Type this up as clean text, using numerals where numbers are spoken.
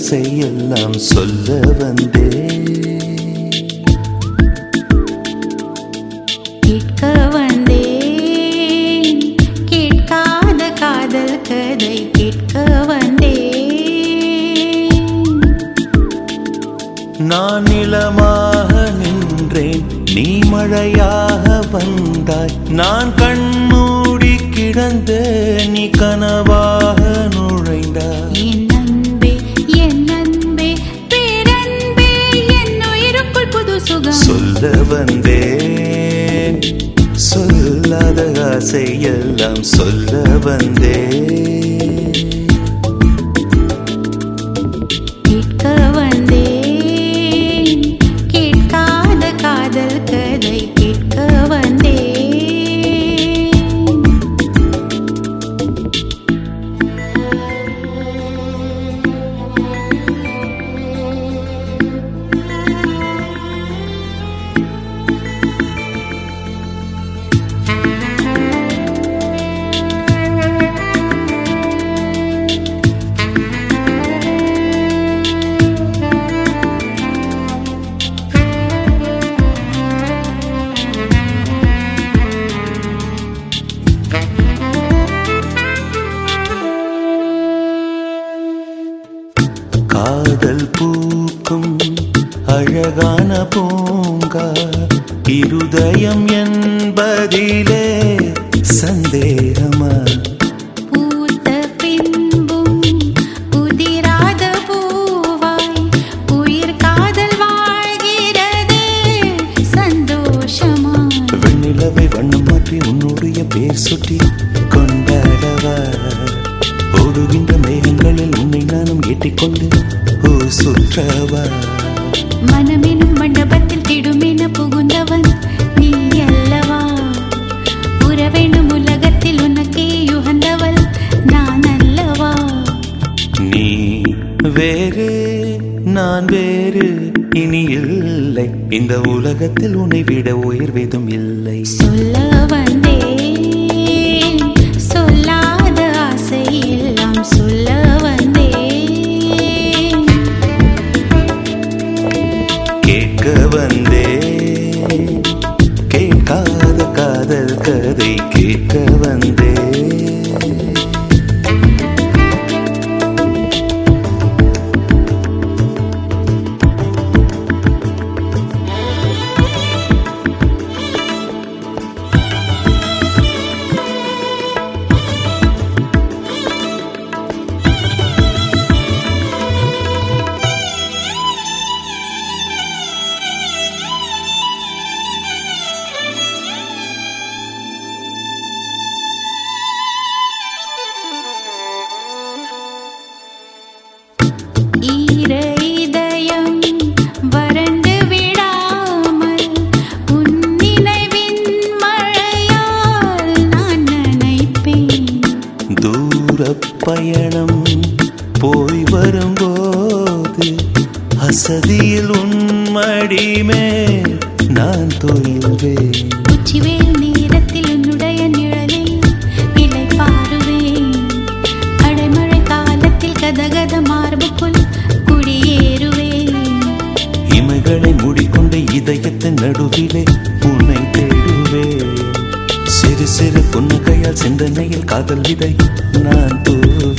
ஆசையெல்லாம் சொல்ல வந்தே. கேட்க வந்தேன் கேட்காத காதல் கதை கேட்க வந்தேன். நான் நிலமாக நின்றேன், நீ மழையாக வந்தாய். நான் கண்மூடி கிடந்த நீ கனவாக நுழைந்தாய். என் அன்பே பேரன்பே என் உயிருக்குள் புது சுகம் சொல்ல வந்தேன், சொல்லாத ஆசையெல்லாம் சொல்ல வந்தேன். கேட்க வந்தேன் கேட்காத காதல் கதை கேட்க வந்தேன். காதல் பூக்கும் அழகான பூங்கா, இருதயம் என்பதிலே சந்தேகமா? பூத்த பின்பும் புதிராத பூவாய் உயிர் காதல் வாழ்கிறது சந்தோஷமா? வெண்ணிலவை வண்ணம் மாற்றி உன்னுடைய பேர் சுட்டி கொண்டாடவா? ஓடுகின்ற மேகங்களில் உன்னை நானும் ஏற்றிக்கொண்டு சுற்றவா? மனமெனும் மண்டபத்தில் திடுமென புகுந்தவன் நீ அல்லவா? உறவெனும் உலகத்தில் உனக்கே யுகந்தவள் நான் அல்லவா? நீ வேறு நான் வேறு இனி இல்லை, இந்த உலகத்தில் உன்னை விட உயர்வேதும் இல்லை. சொல்ல வந்தேன் சொல்லாத ஆசை எல்லாம் சொல்ல வந்தேன். கேட்க வந்தேன் கேட்காத காதல் கதை கேட்க வந்தேன். ஈர இதயம் வறண்டு விடாமல் உன் நினைவின் மழையால் நான் நினைப்பேன். தூரப் பயணம் போய் வரும்போது அசதியில் உன் மடிமேல் நான் தொய்வேன். உச்சிவேல் நேரத்தில் உன்னுடைய நிழலில் இலை பாருவேன். அடைமழை காலத்தில் கதகத மார்புக்குள் குடியேறுவேன். இமைகளை மூடிக்கொண்ட இதயத்தின் நடுவிலே உன்னை தேடுவேன். சிறு சிறு புன்னகையால் சிந்தனையில் காதல் விதை நான்